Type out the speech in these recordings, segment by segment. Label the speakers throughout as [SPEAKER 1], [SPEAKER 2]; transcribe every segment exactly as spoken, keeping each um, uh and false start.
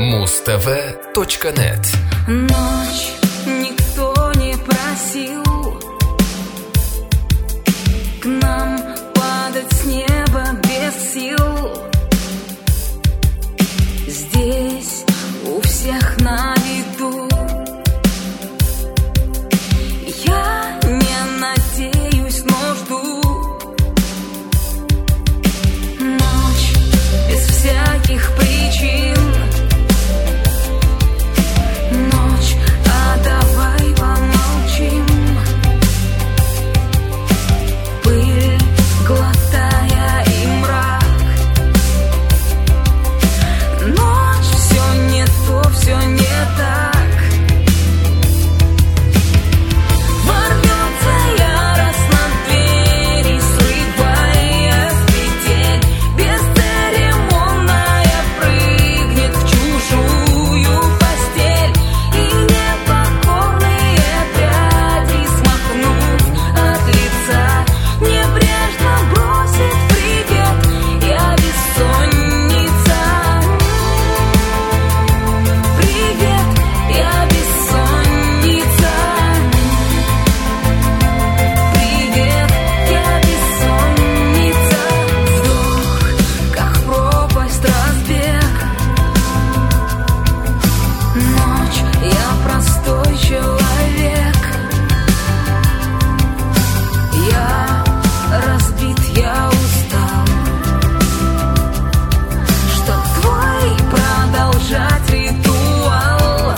[SPEAKER 1] муз тв точка нет.
[SPEAKER 2] Ночь никто не просил к нам падать с неба без сил. Здесь у всех на виду. Я не надеюсь, но жду. Ночь без всяких причин. Ночь, а давай помолчим. Пыль, глотая и мрак. Ночь, все не то, все не так. Ворвется яростно в двери, срывая с петель. Бесцеремонная прыгнет в чужую постель. И непокорные пряди, смахнув от лица, небрежно бросит привет. Я бессонница. Привет, я бессонница. Привет, я бессонница. Вдох, как пропасть, разбег. Ночь, я простой человек. Я разбит, я устал. Чтоб твой продолжать ритуал.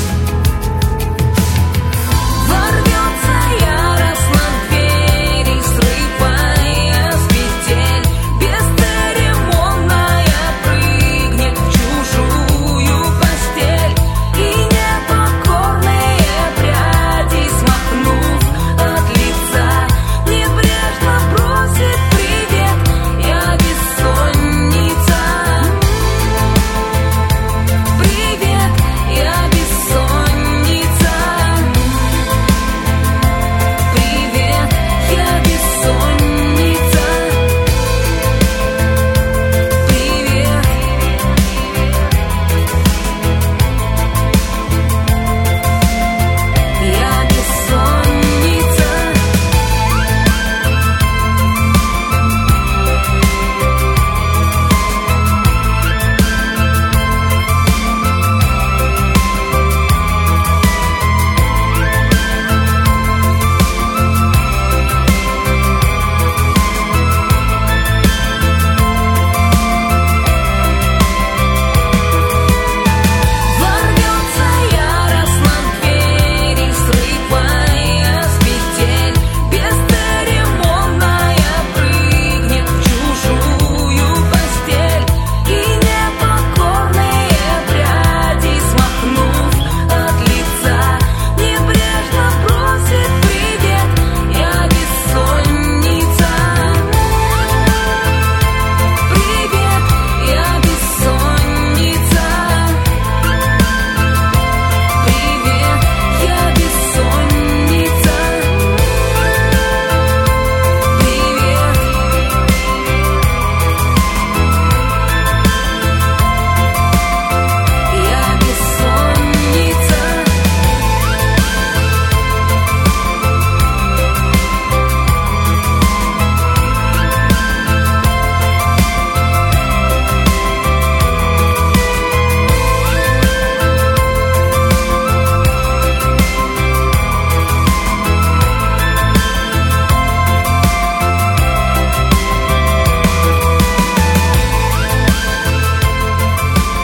[SPEAKER 2] Ворвется яростно в двери, срывая с петель. Бесцеремонная прыгнет в чужую постель. И непокорные пряди, смахнув от лица, небрежно бросит привет. Я бессонница. Привет, я бессонница. Привет, я бессонница. Привет. Я бессонница. Ворвется яростно в двери, срывая с петель. Бесцеремонная прыгнет в чужую постель. И непокорные пряди, смахнув от лица, небрежно бросит привет. Я бессонница. Привет, я бессонница. Привет, я бессонница. Привет, я бессонница.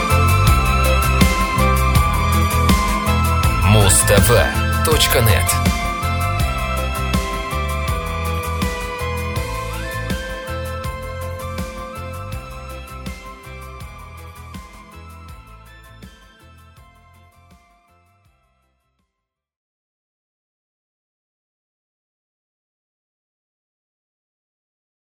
[SPEAKER 1] муз тв точка нет.